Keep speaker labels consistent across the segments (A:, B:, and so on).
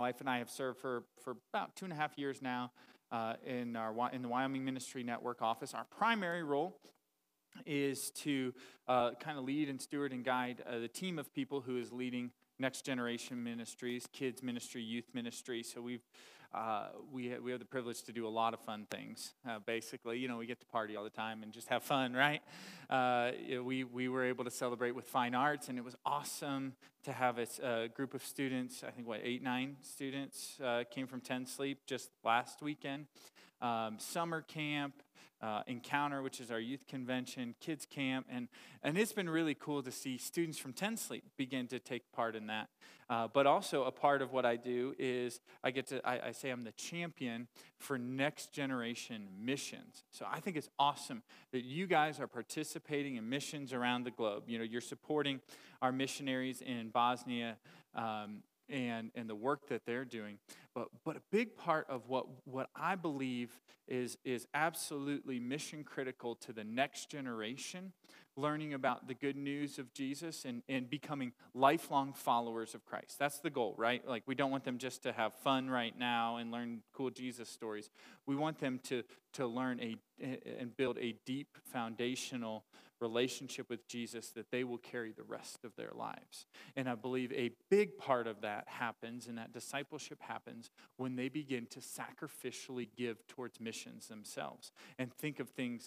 A: wife and I have served for about 2.5 years now in the Wyoming Ministry Network office. Our primary role is to kind of lead and steward and guide the team of people who is leading Next Generation Ministries, kids ministry, youth ministry. So we have the privilege to do a lot of fun things. Basically, we get to party all the time and just have fun, right? We were able to celebrate with fine arts, and it was awesome to have a group of students. I think 8, 9 students came from 10 Sleep just last weekend. Summer camp. Encounter, which is our youth convention, kids camp, and it's been really cool to see students from 10 Sleep begin to take part in that. But also a part of what I do is I say I'm the champion for next generation missions. So I think it's awesome that you guys are participating in missions around the globe. You're supporting our missionaries in Bosnia, and the work that they're doing. But a big part of what I believe is absolutely mission critical to the next generation, learning about the good news of Jesus and becoming lifelong followers of Christ. That's the goal, right? Like, we don't want them just to have fun right now and learn cool Jesus stories. We want them to learn and build a deep foundational relationship with Jesus that they will carry the rest of their lives. And I believe a big part of that happens, and that discipleship happens when they begin to sacrificially give towards missions themselves and think of things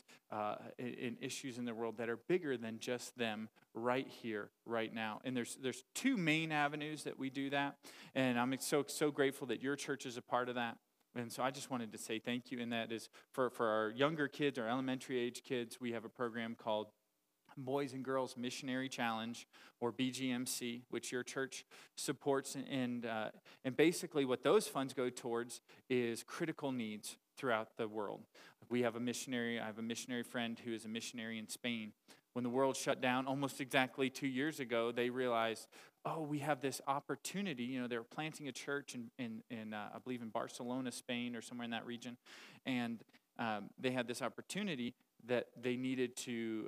A: in issues in the world that are bigger than just them right here, right now. And there's 2 main avenues that we do that, and I'm so grateful that your church is a part of that. And so I just wanted to say thank you, and that is for our younger kids, our elementary age kids, we have a program called Boys and Girls Missionary Challenge, or BGMC, which your church supports, and basically what those funds go towards is critical needs throughout the world. I have a missionary friend who is a missionary in Spain. When the world shut down almost exactly 2 years ago, they realized, we have this opportunity. They were planting a church in I believe in Barcelona, Spain, or somewhere in that region, and they had this opportunity that they needed to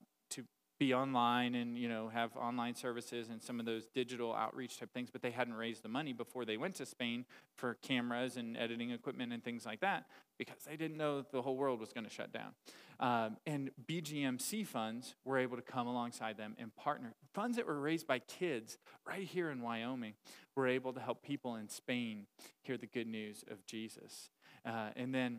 A: be online and have online services and some of those digital outreach type things, but they hadn't raised the money before they went to Spain for cameras and editing equipment and things like that, because they didn't know the whole world was going to shut down. And BGMC funds were able to come alongside them and partner. Funds that were raised by kids right here in Wyoming were able to help people in Spain hear the good news of Jesus. And then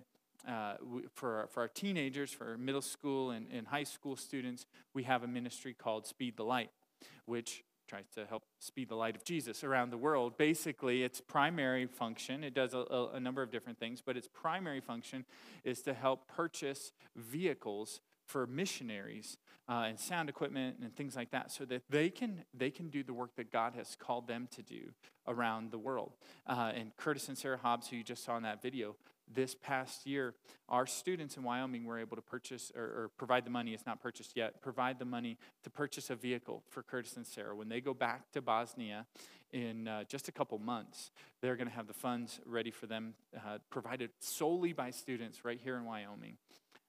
A: for our teenagers, for our middle school and high school students, we have a ministry called Speed the Light, which tries to help speed the light of Jesus around the world. Basically, its primary function, it does a number of different things, but its primary function is to help purchase vehicles for missionaries and sound equipment and things like that, so that they can do the work that God has called them to do around the world. And Curtis and Sarah Hobbs, who you just saw in that video, this past year, our students in Wyoming were able to purchase or provide the money. It's not purchased yet. Provide the money to purchase a vehicle for Curtis and Sarah. When they go back to Bosnia in just a couple months, they're going to have the funds ready for them, provided solely by students right here in Wyoming,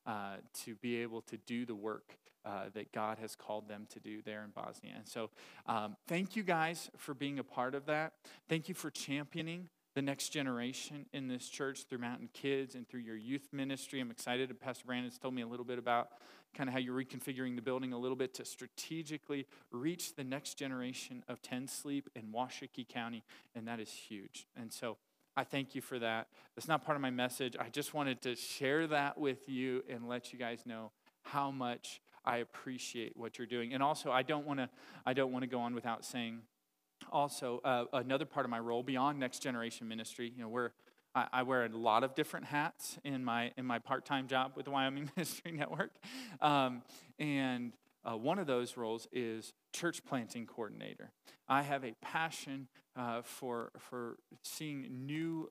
A: to be able to do the work that God has called them to do there in Bosnia. And so thank you guys for being a part of that. Thank you for championing the next generation in this church through Mountain Kids and through your youth ministry. I'm excited. Pastor Brandon's told me a little bit about kind of how you're reconfiguring the building a little bit to strategically reach the next generation of 10 Sleep in Washakie County, and that is huge. And so I thank you for that. That's not part of my message. I just wanted to share that with you and let you guys know how much I appreciate what you're doing. And also, I don't want to go on without saying, also, another part of my role beyond Next Generation Ministry, I wear a lot of different hats in my part-time job with the Wyoming Ministry Network, and one of those roles is church planting coordinator. I have a passion for seeing new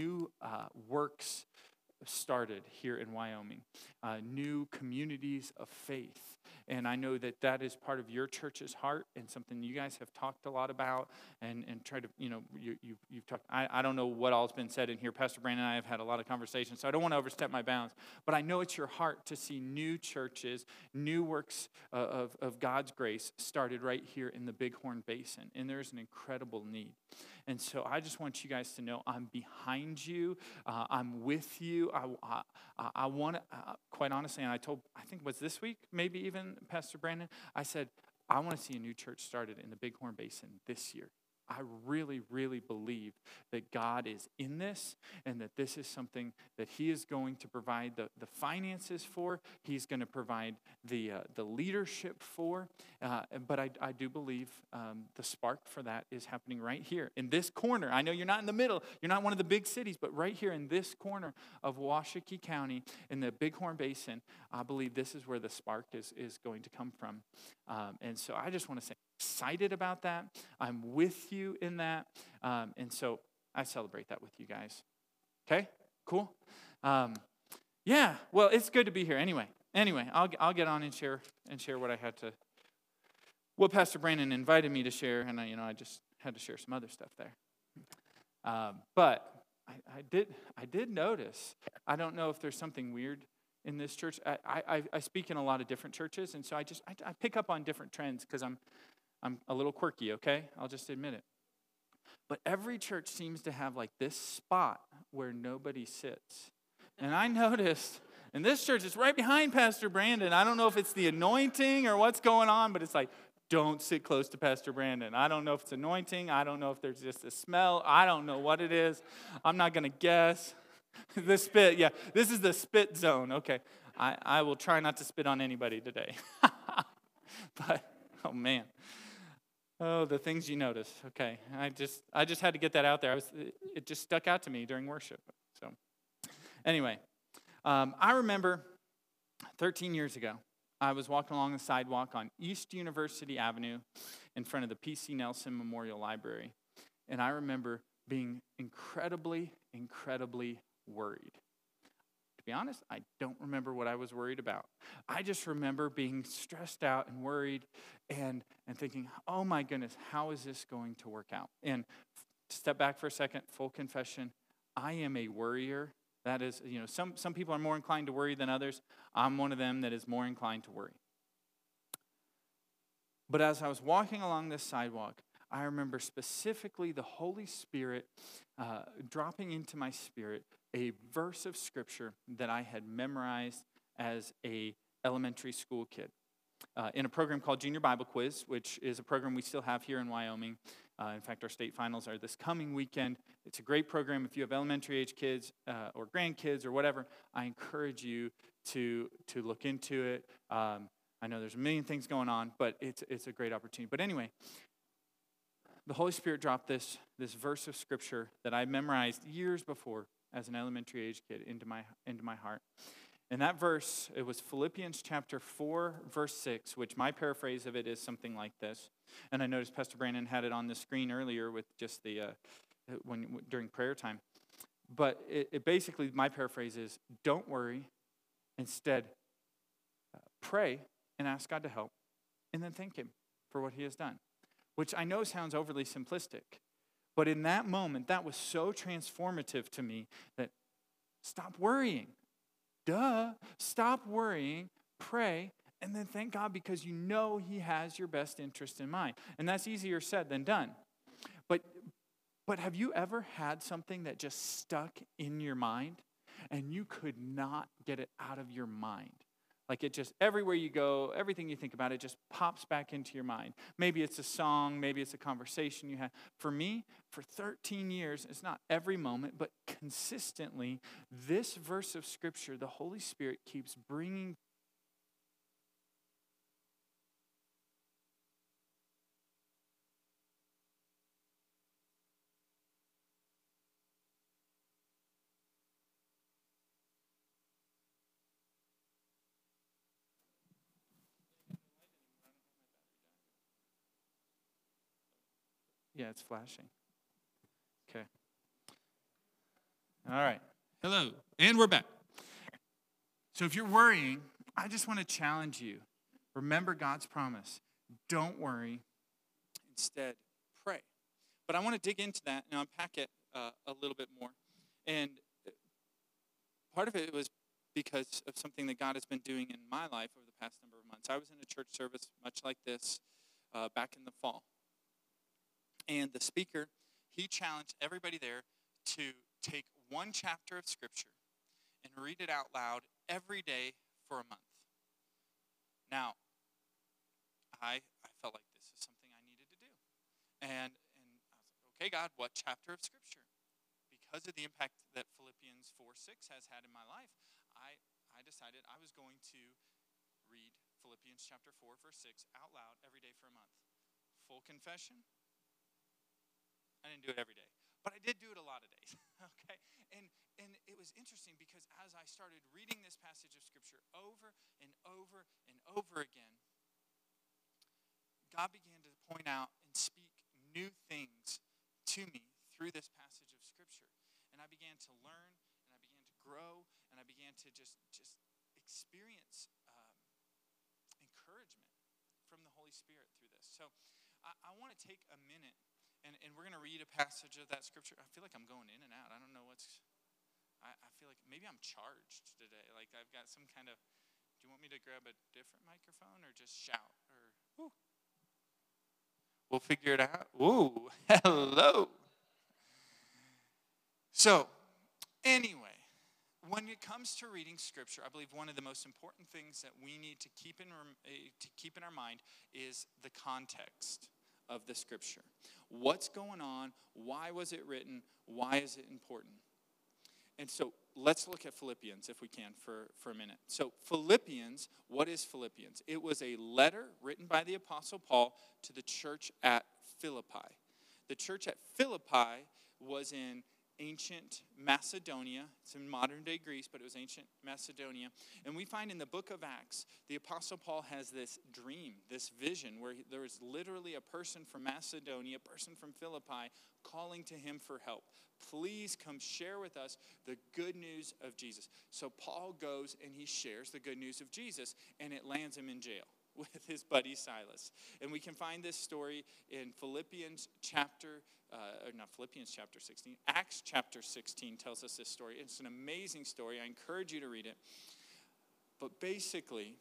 A: works started here in Wyoming, new communities of faith. And I know that is part of your church's heart and something you guys have talked a lot about and try to, you've talked. I don't know what all's been said in here. Pastor Brandon and I have had a lot of conversations, so I don't want to overstep my bounds. But I know it's your heart to see new churches, new works of God's grace started right here in the Bighorn Basin. And there's an incredible need. And so I just want you guys to know I'm behind you. I'm with you. I want to, quite honestly, and I think it was this week, maybe even Pastor Brandon, I said, I want to see a new church started in the Bighorn Basin this year. I really, really believe that God is in this and that this is something that he is going to provide the finances for. He's going to provide the leadership for. But I do believe the spark for that is happening right here in this corner. I know you're not in the middle. You're not one of the big cities, but right here in this corner of Washakie County in the Bighorn Basin, I believe this is where the spark is going to come from. And so I just want to say, excited about that. I'm with you in that. And so I celebrate that with you guys. Okay, cool. Yeah, well, it's good to be here. Anyway, I'll get on and share what Pastor Brandon invited me to share, and I just had to share some other stuff there. But I did notice. I don't know if there's something weird in this church. I speak in a lot of different churches, and so I pick up on different trends because I'm a little quirky, okay? I'll just admit it. But every church seems to have like this spot where nobody sits. And I noticed, and this church is right behind Pastor Brandon. I don't know if it's the anointing or what's going on, but it's like, don't sit close to Pastor Brandon. I don't know if it's anointing. I don't know if there's just a smell. I don't know what it is. I'm not going to guess. The spit, yeah. This is the spit zone. Okay. I will try not to spit on anybody today. But, oh, man. Oh, the things you notice. Okay, I just had to get that out there. It just stuck out to me during worship. So, anyway, I remember 13 years ago, I was walking along the sidewalk on East University Avenue in front of the P.C. Nelson Memorial Library, and I remember being incredibly, incredibly worried. To be honest, I don't remember what I was worried about. I just remember being stressed out and worried and thinking, oh my goodness, how is this going to work out? And step back for a second, full confession, I am a worrier. That is, some people are more inclined to worry than others. I'm one of them that is more inclined to worry. But as I was walking along this sidewalk, I remember specifically the Holy Spirit dropping into my spirit a verse of Scripture that I had memorized as a elementary school kid in a program called Junior Bible Quiz, which is a program we still have here in Wyoming. In fact, our state finals are this coming weekend. It's a great program. If you have elementary age kids or grandkids or whatever, I encourage you to look into it. I know there's a million things going on, but it's a great opportunity. But anyway, the Holy Spirit dropped this verse of Scripture that I memorized years before as an elementary age kid into my heart. And that verse, it was Philippians chapter 4, verse 6, which my paraphrase of it is something like this. And I noticed Pastor Brandon had it on the screen earlier with just during prayer time. But it basically, my paraphrase is, don't worry. Instead, pray and ask God to help, and then thank Him for what He has done. Which I know sounds overly simplistic, but in that moment, that was so transformative to me that stop worrying. Stop worrying, pray, and then thank God because you know He has your best interest in mind. And that's easier said than done. But have you ever had something that just stuck in your mind and you could not get it out of your mind? Like it just, everywhere you go, everything you think about, it just pops back into your mind. Maybe it's a song, maybe it's a conversation you had. For me, for 13 years, it's not every moment, but consistently, this verse of Scripture, the Holy Spirit keeps bringing Yeah, it's flashing. Okay. All right. Hello. And we're back. So if you're worrying, I just want to challenge you. Remember God's promise. Don't worry. Instead, pray. But I want to dig into that and unpack it a little bit more. And part of it was because of something that God has been doing in my life over the past number of months. I was in a church service much like this back in the fall. And the speaker,
B: he challenged everybody there to take one chapter of Scripture and read it out loud every day for a month. Now, I felt like this is something I needed to do. And I was like, okay, God, what chapter of Scripture? Because of the impact that Philippians 4:6 has had in my life, I decided I was going to read Philippians chapter 4, verse 6 out loud every day for a month. Full confession, I didn't do it every day, but I did do it a lot of days, okay? And it was interesting because as I started reading this passage of Scripture over and over and over again, God began to point out and speak new things to me through this passage of Scripture. And I began to learn, and I began to grow, and I began to just experience encouragement from the Holy Spirit through this. So I want to take a minute, and we're going to read a passage of that Scripture. I feel like I'm going in and out. I don't know I feel like maybe I'm charged today. Like I've got some kind of, do you want me to grab a different microphone or just shout? Or whoo. We'll figure it out. Ooh, hello. So, anyway, when it comes to reading Scripture, I believe one of the most important things that we need to keep in our mind is the context of the Scripture. What's going on? Why was it written? Why is it important? And so let's look at Philippians, if we can, for a minute. So Philippians, what is Philippians? It was a letter written by the Apostle Paul to the church at Philippi. The church at Philippi was in ancient Macedonia. It's in modern-day Greece, but it was ancient Macedonia. And we find in the book of Acts, the Apostle Paul has this dream, this vision, where there is literally a person from Macedonia, a person from Philippi, calling to him for help. Please come share with us the good news of Jesus. So Paul goes and he shares the good news of Jesus, and it lands him in jail with his buddy Silas. And we can find this story in Acts chapter 16 tells us this story. It's an amazing story. I encourage you to read it. But basically,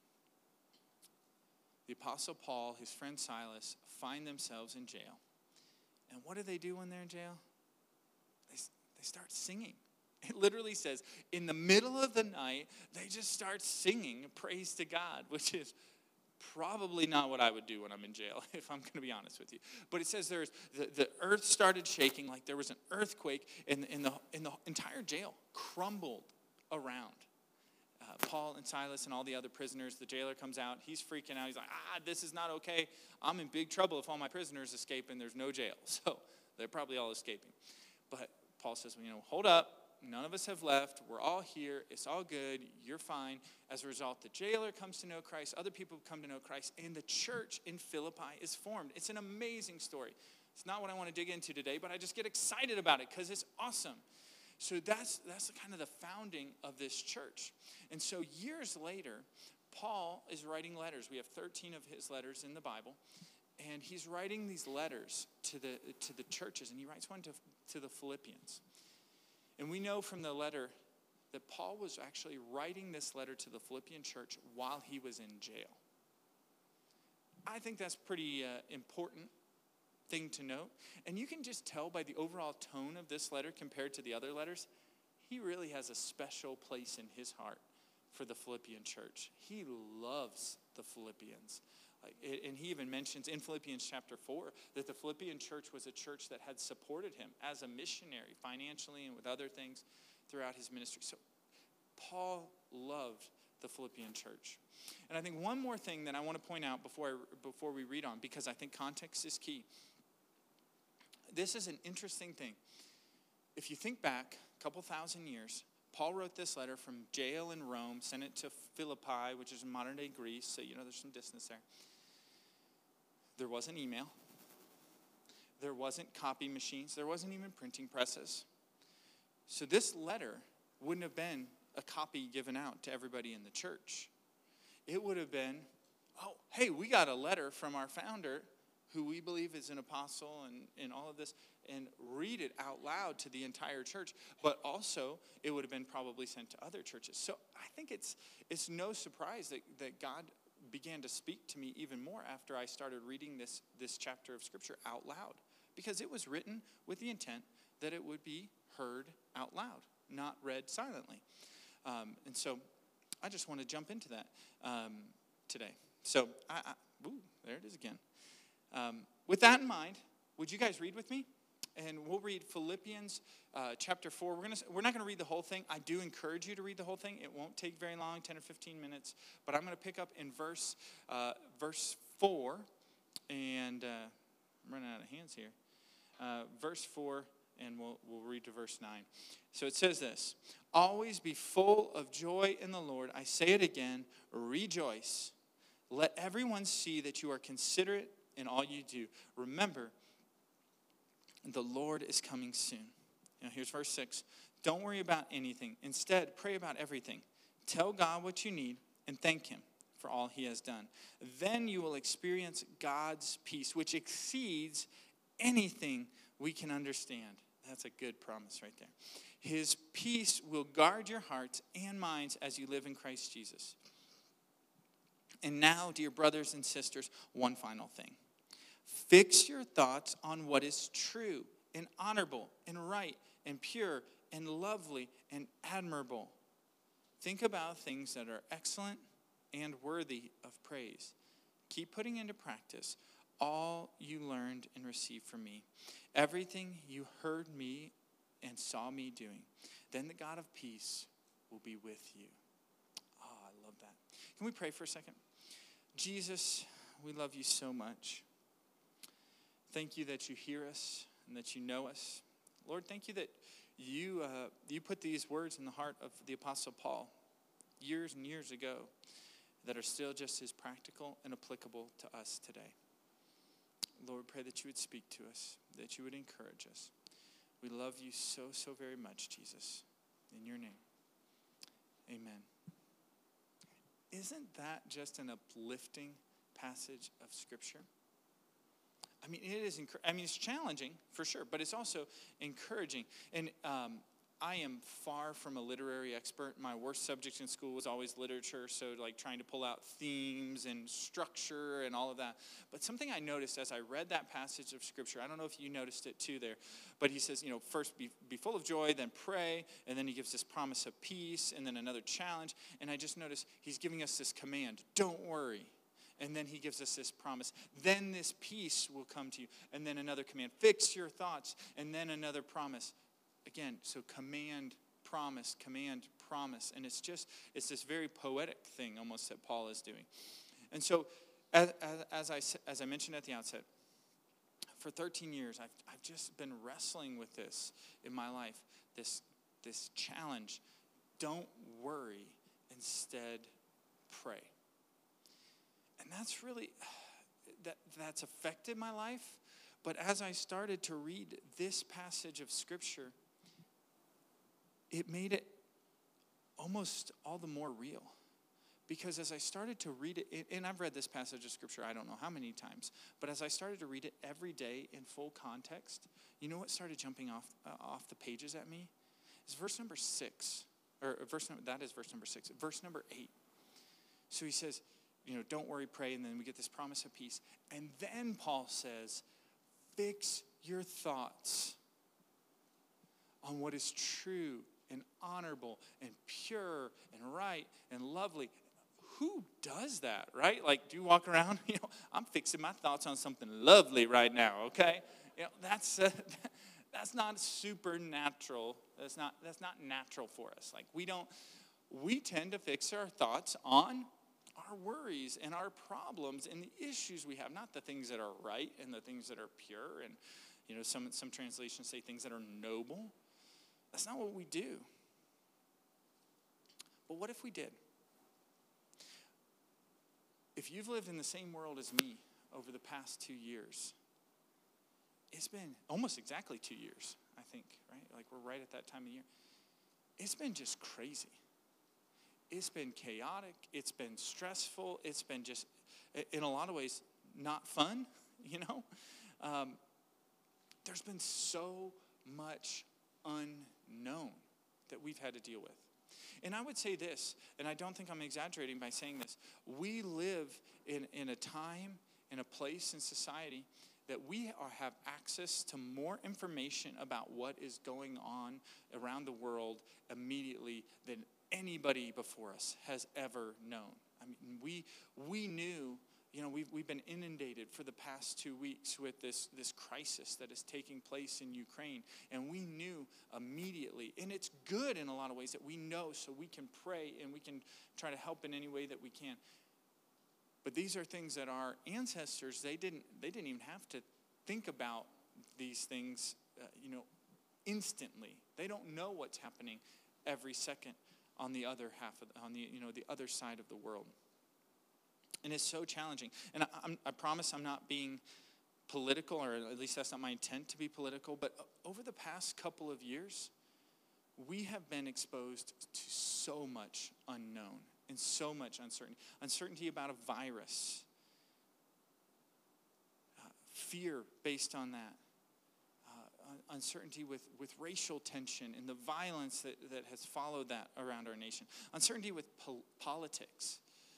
B: the Apostle Paul, his friend Silas, find themselves in jail. And what do they do when they're in jail? They start singing. It literally says, in the middle of the night, they just start singing praise to God, which is probably not what I would do when I'm in jail, if I'm going to be honest with you. But it says the earth started shaking, like there was an earthquake, and the entire jail crumbled around Paul and Silas and all the other prisoners. The jailer comes out. He's freaking out. He's like, this is not okay. I'm in big trouble if all my prisoners escape and there's no jail. So they're probably all escaping. But Paul says, hold up. None of us have left. We're all here. It's all good. You're fine. As a result, the jailer comes to know Christ. Other people come to know Christ. And the church in Philippi is formed. It's an amazing story. It's not what I want to dig into today, but I just get excited about it because it's awesome. So that's kind of the founding of this church. And so years later, Paul is writing letters. We have 13 of his letters in the Bible. And he's writing these letters to the churches. And he writes one to the Philippians. And we know from the letter that Paul was actually writing this letter to the Philippian church while he was in jail. I think that's pretty important thing to note. And you can just tell by the overall tone of this letter compared to the other letters, he really has a special place in his heart for the Philippian church. He loves the Philippians. And he even mentions in Philippians chapter 4 that the Philippian church was a church that had supported him as a missionary financially and with other things throughout his ministry. So Paul loved the Philippian church. And I think one more thing that I want to point out before we read on, because I think context is key. This is an interesting thing. If you think back a couple thousand years, Paul wrote this letter from jail in Rome, sent it to Philippi, which is in modern-day Greece, so there's some distance there. There wasn't email. There wasn't copy machines. There wasn't even printing presses. So this letter wouldn't have been a copy given out to everybody in the church. It would have been, hey, we got a letter from our founder, who we believe is an apostle and all of this, and read it out loud to the entire church. But also, it would have been probably sent to other churches. So I think it's no surprise that God began to speak to me even more after I started reading this chapter of Scripture out loud. because it was written with the intent that it would be heard out loud, not read silently. And so I just want to jump into that today. So, there it is again. With that in mind, would you guys read with me? And we'll read Philippians chapter 4. We're not going to read the whole thing. I do encourage you to read the whole thing. It won't take very long, 10 or 15 minutes. But I'm going to pick up in verse 4. And I'm running out of hands here. Verse 4, and we'll read to verse 9. So it says this: always be full of joy in the Lord. I say it again, rejoice. Let everyone see that you are considerate in all you do. Remember, the Lord is coming soon. Now here's verse 6. Don't worry about anything. Instead, pray about everything. Tell God what you need and thank him for all he has done. Then you will experience God's peace, which exceeds anything we can understand. That's a good promise right there. His peace will guard your hearts and minds as you live in Christ Jesus. And now, dear brothers and sisters, one final thing. Fix your thoughts on what is true and honorable and right and pure and lovely and admirable. Think about things that are excellent and worthy of praise. Keep putting into practice all you learned and received from me, everything you heard me and saw me doing. Then the God of peace will be with you. Oh, I love that. Can we pray for a second? Jesus, we love you so much. Thank you that you hear us and that you know us. Lord, thank you that you put these words in the heart of the Apostle Paul years and years ago that are still just as practical and applicable to us today. Lord, pray that you would speak to us, that you would encourage us. We love you so, so very much, Jesus. In your name, amen. Isn't that just an uplifting passage of Scripture? I mean, it is. It's challenging for sure, but it's also encouraging. And I am far from a literary expert. My worst subject in school was always literature, so like trying to pull out themes and structure and all of that. But something I noticed as I read that passage of Scripture, I don't know if you noticed it too there, but he says, first be full of joy, then pray, and then he gives this promise of peace, and then another challenge. And I just noticed he's giving us this command: don't worry. And then he gives us this promise. Then this peace will come to you. And then another command: fix your thoughts. And then another promise. Again, so command, promise. And it's this very poetic thing almost that Paul is doing. And so as I mentioned at the outset, for 13 years, I've just been wrestling with this in my life, this challenge. Don't worry, instead pray. And that's really, that's affected my life. But as I started to read this passage of Scripture, it made it almost all the more real. Because as I started to read it, and I've read this passage of Scripture I don't know how many times, but as I started to read it every day in full context, you know what started jumping off the pages at me? It's verse number 6. That is verse number 6. Verse number 8. So he says, don't worry, pray, and then we get this promise of peace. And then Paul says, fix your thoughts on what is true and honorable and pure and right and lovely. Who does that, right? Like, do you walk around, I'm fixing my thoughts on something lovely right now, okay? That's not supernatural. That's not natural for us. Like, we tend to fix our thoughts on our worries and our problems and the issues we have, not the things that are right and the things that are pure. And some translations say things that are noble. That's not what we do. But what if we did? If you've lived in the same world as me over the past 2 years, it's been almost exactly 2 years, I think, right? Like, we're right at that time of year. It's been just crazy. It's been chaotic. It's been stressful. It's been just, in a lot of ways, not fun, There's been so much unknown that we've had to deal with. And I would say this, and I don't think I'm exaggerating by saying this. We live in a time, in a place in society that have access to more information about what is going on around the world immediately than anybody before us has ever known. I mean, we knew, we've been inundated for the past 2 weeks with this crisis that is taking place in Ukraine. And we knew immediately, and it's good in a lot of ways that we know so we can pray and we can try to help in any way that we can. But these are things that our ancestors, they didn't even have to think about these things, instantly. They don't know what's happening every second on the other the other side of the world. And it's so challenging. And I promise I'm not being political, or at least that's not my intent to be political, but over the past couple of years, we have been exposed to so much unknown and so much uncertainty. Uncertainty about a virus, fear based on that, uncertainty with racial tension and the violence that has followed that around our nation, uncertainty with politics.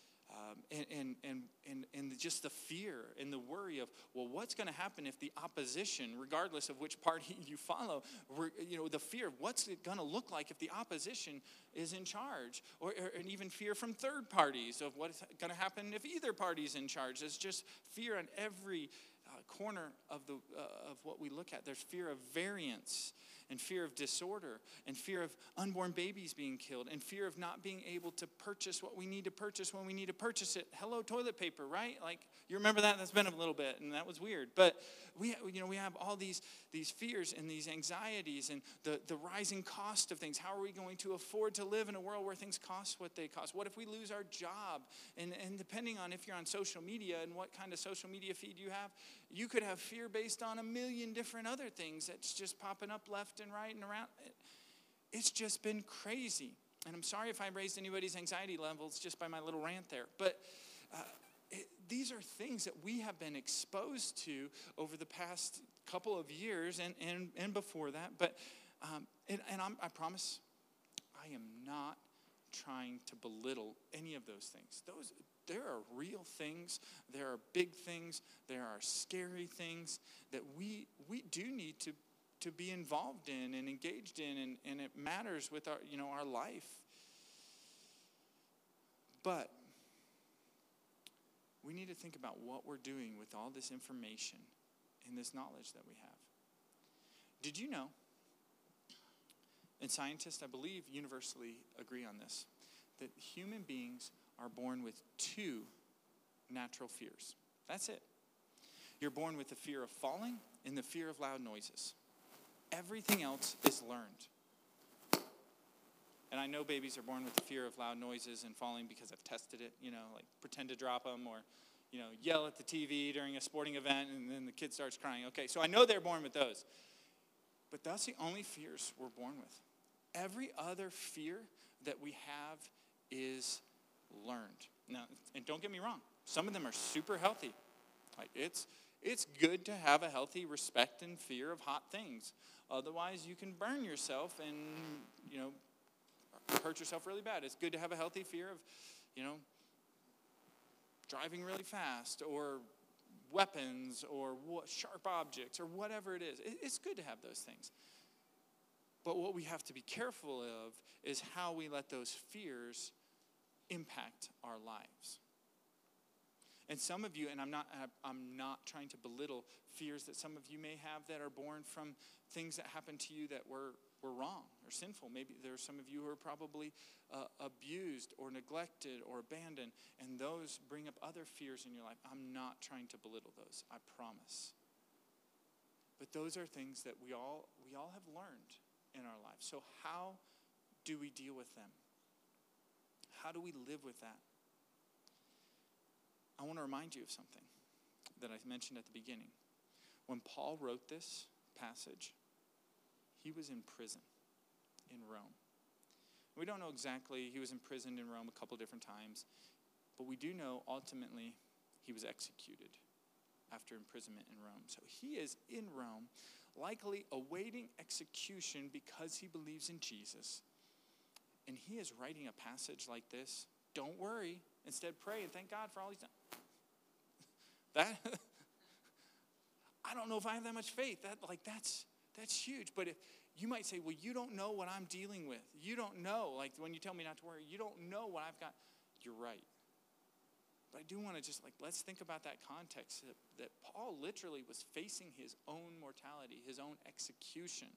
B: And just the fear and the worry of, well, what's going to happen if the opposition, regardless of which party you follow, the fear of what's it going to look like if the opposition is in charge, and even fear from third parties of what's going to happen if either party's in charge. There's just fear on every corner of what we look at. There's fear of variance, and fear of disorder, and fear of unborn babies being killed, and fear of not being able to purchase what we need to purchase when we need to purchase it. Hello, toilet paper, right? Like, you remember that? That's been a little bit, and that was weird. But we have all these fears and these anxieties and the rising cost of things. How are we going to afford to live in a world where things cost what they cost? What if we lose our job? And depending on if you're on social media and what kind of social media feed you could have fear based on a million different other things that's just popping up left and right and around. It's just been crazy. And I'm sorry if I raised anybody's anxiety levels just by my little rant there. But these are things that we have been exposed to over the past couple of years and before that. But I promise I am not trying to belittle any of those things. There are real things, there are big things, there are scary things that we do need to be involved in and engaged in, and it matters with our life. But we need to think about what we're doing with all this information and this knowledge that we have. Did you know, and scientists, I believe, universally agree on this, that human beings are born with 2 natural fears. That's it. You're born with the fear of falling and the fear of loud noises. Everything else is learned. And I know babies are born with the fear of loud noises and falling because I've tested it, like pretend to drop them or, yell at the TV during a sporting event and then the kid starts crying. Okay, so I know they're born with those. But that's the only fears we're born with. Every other fear that we have is learned. Now, and don't get me wrong, some of them are super healthy. Like it's good to have a healthy respect and fear of hot things. Otherwise, you can burn yourself and, hurt yourself really bad. It's good to have a healthy fear of, driving really fast or weapons or sharp objects or whatever it is. It's good to have those things. But what we have to be careful of is how we let those fears impact our lives. And some of you, and I'm not trying to belittle fears that some of you may have that are born from things that happened to you that were wrong or sinful. Maybe there are some of you who are probably abused or neglected or abandoned, and those bring up other fears in your life. I'm not trying to belittle those, I promise. But those are things that we all have learned in our lives. So how do we deal with them? How do we live with that? I want to remind you of something that I mentioned at the beginning. When Paul wrote this passage, he was in prison in Rome. We don't know exactly. He was imprisoned in Rome a couple different times, but we do know ultimately he was executed after imprisonment in Rome. So he is in Rome, likely awaiting execution because he believes in Jesus. And he is writing a passage like this. Don't worry. Instead, pray and thank God for all he's done. I don't know if I have that much faith. That's huge. But if you might say, well, you don't know what I'm dealing with. You don't know. Like when you tell me not to worry, you don't know what I've got. You're right. But I do want to just let's think about that context that Paul literally was facing his own mortality, his own execution.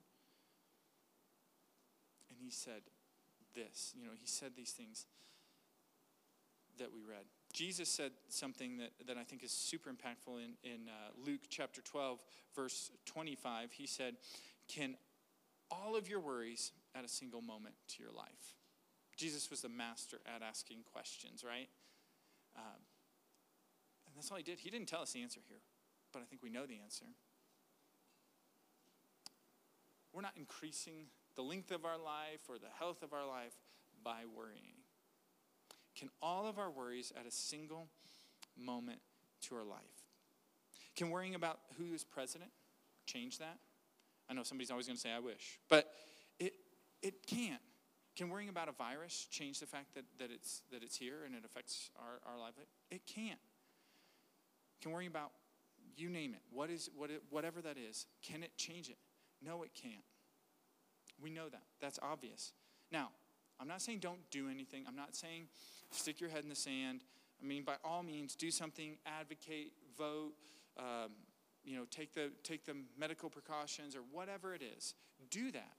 B: And he said this, he said these things that we read. Jesus said something that I think is super impactful in Luke chapter 12, verse 25. He said, can all of your worries add a single moment to your life? Jesus was the master at asking questions, right? And that's all he did. He didn't tell us the answer here, but I think we know the answer. We're not increasing the length of our life or the health of our life by worrying. Can all of our worries add a single moment to our life? Can worrying about who is president change that? I know somebody's always going to say, I wish. But it can't. Can worrying about a virus change the fact that it's here and it affects our life? It can't. Can worrying about, you name it, whatever that is, can it change it? No, it can't. We know that. That's obvious. Now, I'm not saying don't do anything. I'm not saying stick your head in the sand. I mean, by all means, do something, advocate, vote, take the medical precautions or whatever it is. Do that.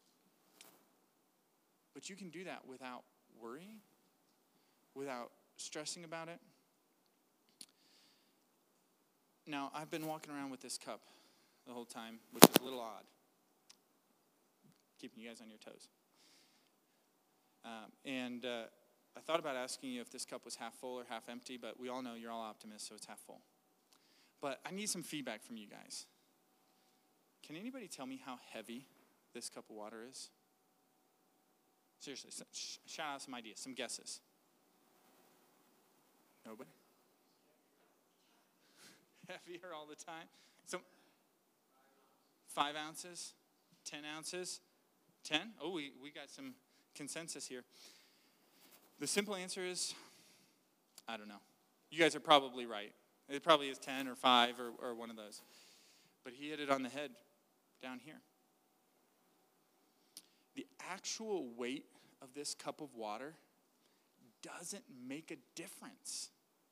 B: But you can do that without worrying, without stressing about it. Now, I've been walking around with this cup the whole time, which is a little odd. Keeping you guys on your toes. I thought about asking you if this cup was half full or half empty, but we all know you're all optimists, so it's half full. But I need some feedback from you guys. Can anybody tell me how heavy this cup of water is? Seriously, shout out some ideas, some guesses. Nobody? Heavier all the time? So, 5 ounces? 10 ounces? 10? Oh, we got some consensus here. The simple answer is, I don't know. You guys are probably right. It probably is 10 or 5 or one of those. But he hit it on the head down here. The actual weight of this cup of water doesn't make a difference.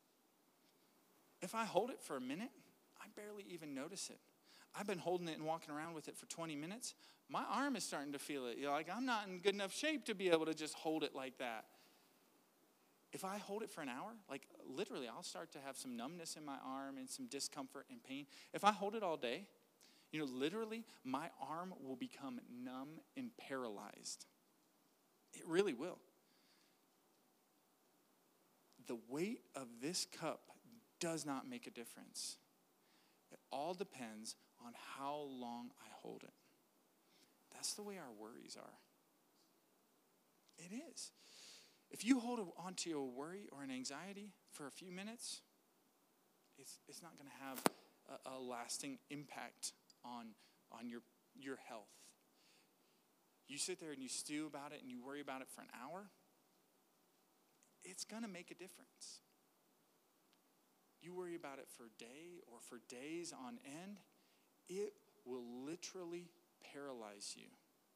B: If I hold it for a minute, I barely even notice it. I've been holding it and walking around with it for 20 minutes. My arm is starting to feel it. I'm not in good enough shape to be able to just hold it like that. If I hold it for an hour, literally, I'll start to have some numbness in my arm and some discomfort and pain. If I hold it all day, literally, my arm will become numb and paralyzed. It really will. The weight of this cup does not make a difference. It all depends on how long I hold it. That's the way our worries are. It is. If you hold onto a worry or an anxiety for a few minutes, it's not going to have a lasting impact on your health. You sit there and you stew about it and you worry about it for an hour, it's going to make a difference. You worry about it for a day or for days on end, it will literally paralyze you.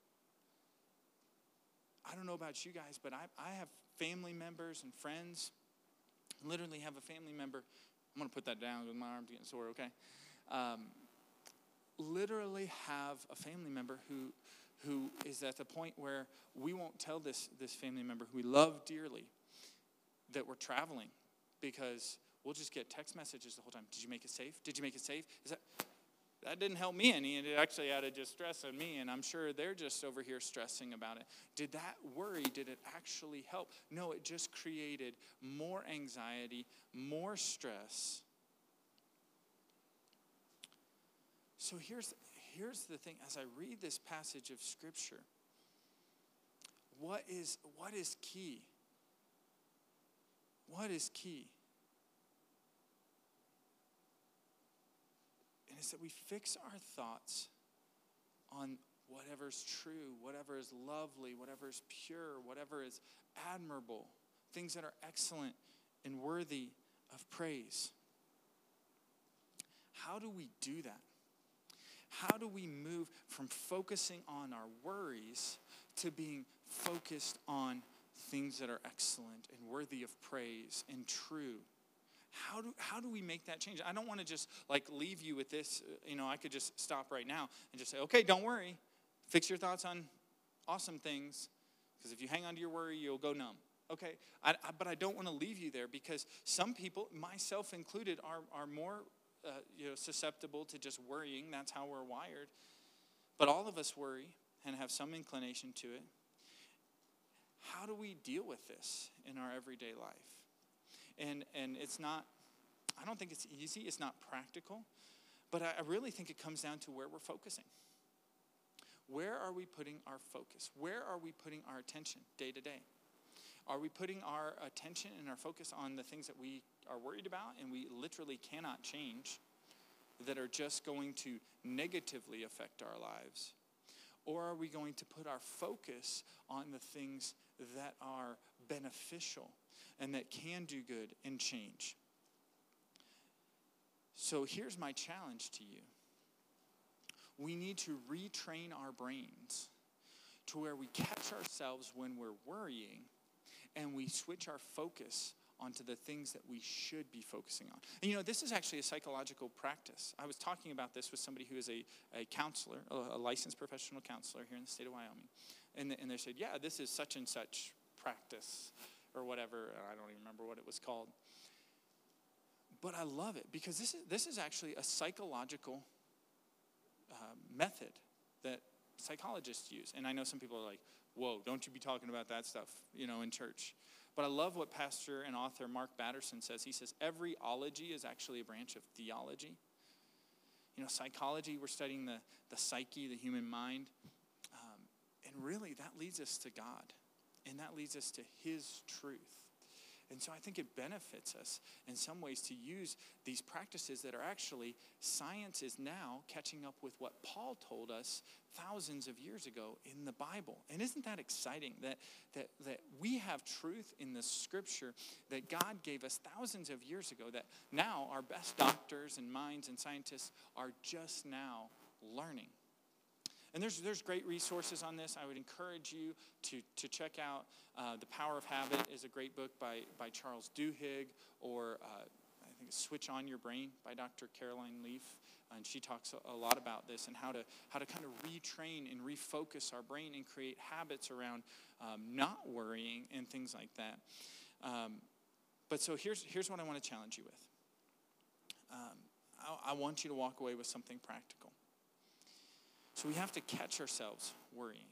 B: I don't know about you guys, but I have family members and friends. I literally have a family member. I'm going to put that down with my arms getting sore, okay? Literally have a family member who is at the point where we won't tell this family member who we love dearly that we're traveling because we'll just get text messages the whole time. Did you make it safe? Did you make it safe? That didn't help me any, and it actually added just stress on me, and I'm sure they're just over here stressing about it. Did that worry, did it actually help? No, it just created more anxiety, more stress. So here's the thing. As I read this passage of Scripture, what is key? What is key? And it's that we fix our thoughts on whatever's true, whatever is lovely, whatever is pure, whatever is admirable, things that are excellent and worthy of praise. How do we do that? How do we move from focusing on our worries to being focused on things that are excellent and worthy of praise and true? How do we make that change? I don't want to just like leave you with this. I could just stop right now and just say, okay, don't worry. Fix your thoughts on awesome things, because if you hang on to your worry, you'll go numb. Okay, but I don't want to leave you there, because some people, myself included, are more susceptible to just worrying. That's how we're wired. But all of us worry and have some inclination to it. How do we deal with this in our everyday life? And it's not, I don't think it's easy. It's not practical. But I really think it comes down to where we're focusing. Where are we putting our focus? Where are we putting our attention day to day? Are we putting our attention and our focus on the things that we are worried about and we literally cannot change, that are just going to negatively affect our lives? Or are we going to put our focus on the things that are beneficial and that can do good and change? So here's my challenge to you. We need to retrain our brains to where we catch ourselves when we're worrying and we switch our focus onto the things that we should be focusing on. And this is actually a psychological practice. I was talking about this with somebody who is a counselor, a licensed professional counselor here in the state of Wyoming. And they said, yeah, this is such and such practice or whatever. I don't even remember what it was called. But I love it because this is actually a psychological method that psychologists use. And I know some people are like, whoa, don't you be talking about that stuff, in church. But I love what pastor and author Mark Batterson says. He says, every ology is actually a branch of theology. Psychology, we're studying the psyche, the human mind. And really, that leads us to God. And that leads us to his truth. And so I think it benefits us in some ways to use these practices that are actually, science is now catching up with what Paul told us thousands of years ago in the Bible. And isn't that exciting that we have truth in the scripture that God gave us thousands of years ago, that now our best doctors and minds and scientists are just now learning. And there's great resources on this. I would encourage you to check out The Power of Habit is a great book by Charles Duhigg, or I think it's Switch On Your Brain by Dr. Caroline Leaf. And she talks a lot about this and how to kind of retrain and refocus our brain and create habits around not worrying and things like that. But so here's what I want to challenge you with. I want you to walk away with something practical. So we have to catch ourselves worrying.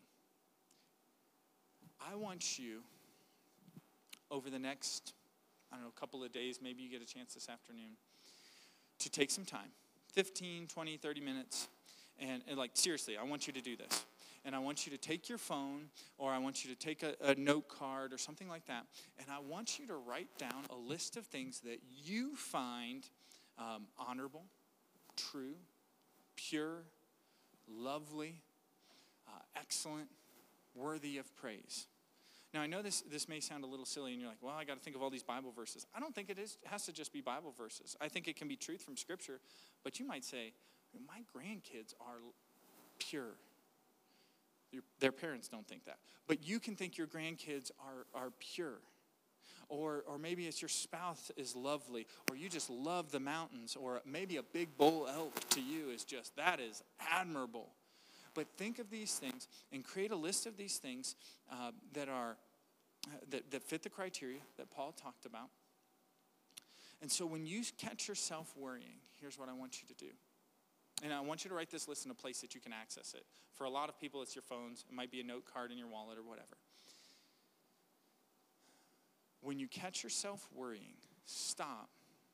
B: I want you, over the next, couple of days, maybe you get a chance this afternoon, to take some time, 15, 20, 30 minutes, and seriously, I want you to do this. And I want you to take your phone, or I want you to take a note card or something like that, and I want you to write down a list of things that you find honorable, true, pure, lovely, excellent, worthy of praise. Now, I know this may sound a little silly, and you're like, well, I got to think of all these Bible verses. I don't think it has to just be Bible verses. I think it can be truth from Scripture, but you might say, my grandkids are pure. Their parents don't think that. But you can think your grandkids are pure. Or maybe it's your spouse is lovely, or you just love the mountains, or maybe a big bull elk to you is just, that is admirable. But think of these things and create a list of these things that fit the criteria that Paul talked about. And so when you catch yourself worrying, here's what I want you to do. And I want you to write this list in a place that you can access it. For a lot of people, it's your phones. It might be a note card in your wallet or whatever. When you catch yourself worrying, stop.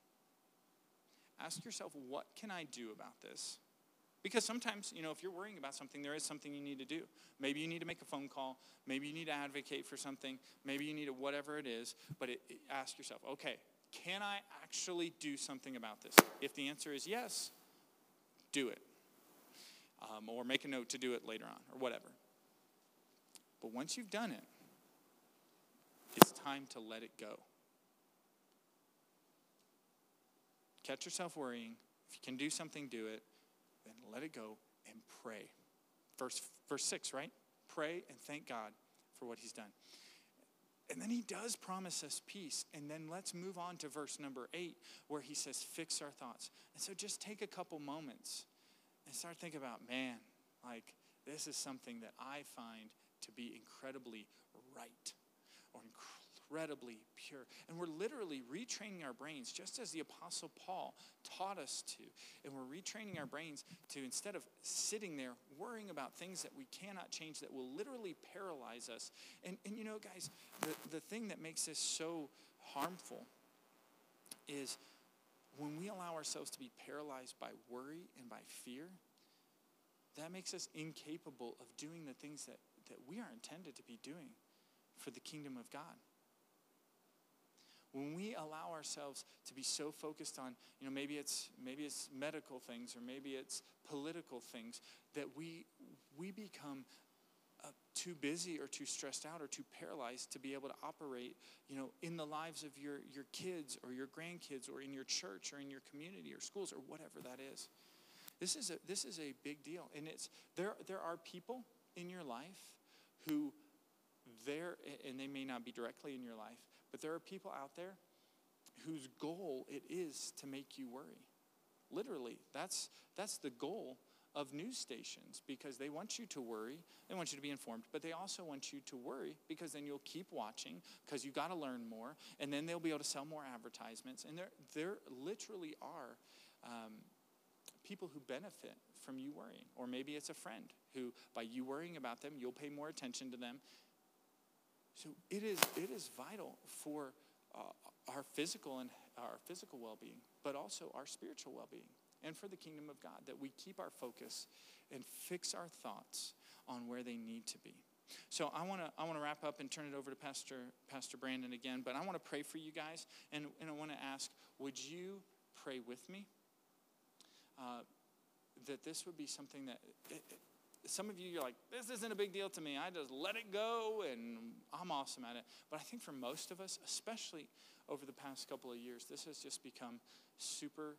B: Ask yourself, what can I do about this? Because sometimes, if you're worrying about something, there is something you need to do. Maybe you need to make a phone call. Maybe you need to advocate for something. Maybe you need to whatever it is. But ask yourself, okay, can I actually do something about this? If the answer is yes, do it. Or make a note to do it later on or whatever. But once you've done it, it's time to let it go. Catch yourself worrying. If you can do something, do it. Then let it go and pray. Verse 6, right? Pray and thank God for what he's done. And then he does promise us peace. And then let's move on to verse number 8, where he says, fix our thoughts. And so just take a couple moments and start thinking about, man, like this is something that I find to be incredibly right or incredibly pure. And we're literally retraining our brains, just as the Apostle Paul taught us to. And we're retraining our brains to, instead of sitting there worrying about things that we cannot change, that will literally paralyze us. And you know, guys, the thing that makes this so harmful is when we allow ourselves to be paralyzed by worry and by fear, that makes us incapable of doing the things that we are intended to be doing for the kingdom of God. When we allow ourselves to be so focused on, maybe it's medical things or maybe it's political things, that we become too busy or too stressed out or too paralyzed to be able to operate, in the lives of your kids or your grandkids or in your church or in your community or schools or whatever that is. This is a big deal, and there are people in your life who and they may not be directly in your life, but there are people out there whose goal it is to make you worry. Literally, that's the goal of news stations, because they want you to worry, they want you to be informed, but they also want you to worry because then you'll keep watching because you got to learn more, and then they'll be able to sell more advertisements. And there literally are people who benefit from you worrying, or maybe it's a friend who, by you worrying about them, you'll pay more attention to them. So it is vital for our physical well-being, but also our spiritual well-being, and for the kingdom of God, that we keep our focus and fix our thoughts on where they need to be. So I want to wrap up and turn it over to Pastor Brandon again, but I want to pray for you guys, and I want to ask, would you pray with me? That this would be something that some of you're like, this isn't a big deal to me. I just let it go, and I'm awesome at it. But I think for most of us, especially over the past couple of years, this has just become super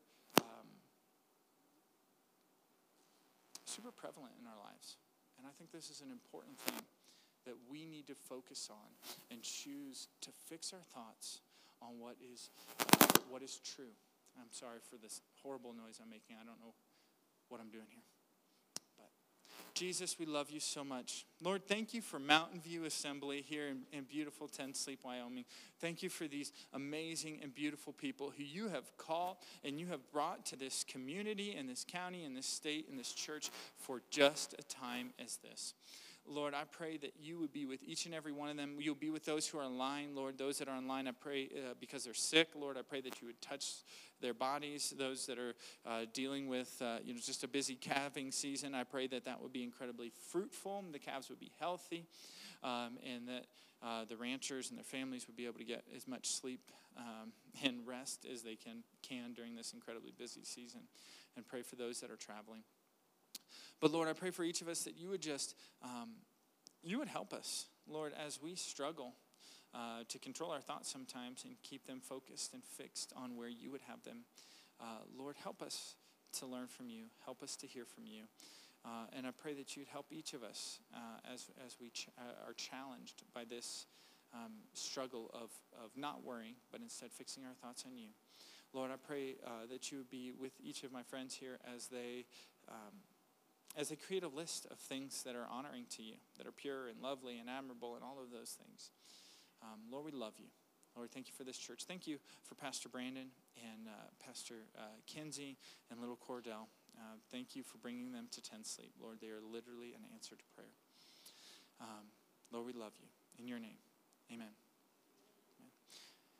B: prevalent in our lives. And I think this is an important thing that we need to focus on and choose to fix our thoughts on what is true. I'm sorry for this horrible noise I'm making. I don't know what I'm doing here. But Jesus, we love you so much. Lord, thank you for Mountain View Assembly here in beautiful Ten Sleep, Wyoming. Thank you for these amazing and beautiful people who you have called and you have brought to this community and this county and this state and this church for just a time as this. Lord, I pray that you would be with each and every one of them. You'll be with those who are online, Lord. Those that are online, I pray because they're sick, Lord, I pray that you would touch their bodies. Those that are dealing with just a busy calving season, I pray that would be incredibly fruitful. The calves would be healthy, and that the ranchers and their families would be able to get as much sleep and rest as they can during this incredibly busy season. And pray for those that are traveling. But Lord, I pray for each of us that you would just, you would help us, Lord, as we struggle to control our thoughts sometimes and keep them focused and fixed on where you would have them. Lord, help us to learn from you. Help us to hear from you. And I pray that you'd help each of us as we are challenged by this struggle of not worrying, but instead fixing our thoughts on you. Lord, I pray that you would be with each of my friends here as they create a list of things that are honoring to you, that are pure and lovely and admirable and all of those things. Lord, we love you. Lord, thank you for this church. Thank you for Pastor Brandon and Pastor Kinsey and little Cordell. Thank you for bringing them to Ten Sleep. Lord, they are literally an answer to prayer. Lord, we love you. In your name, amen.